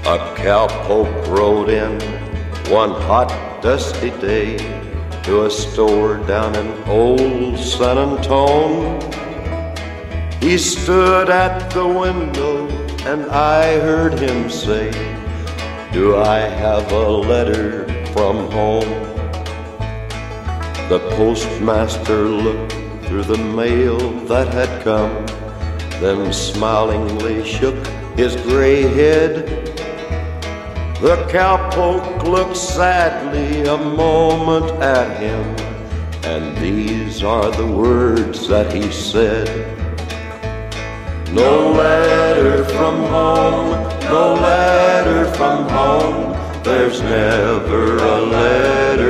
A cowpoke rode in one hot, dusty day to a store down in old San Antone. He stood at the window and I heard him say, "Do I have a letter from home?" The postmaster looked through the mail that had come, then smilingly shook his gray head. The cowpoke looked sadly a moment at him, and these are the words that he said: "No letter from home, no letter from home, there's never a letter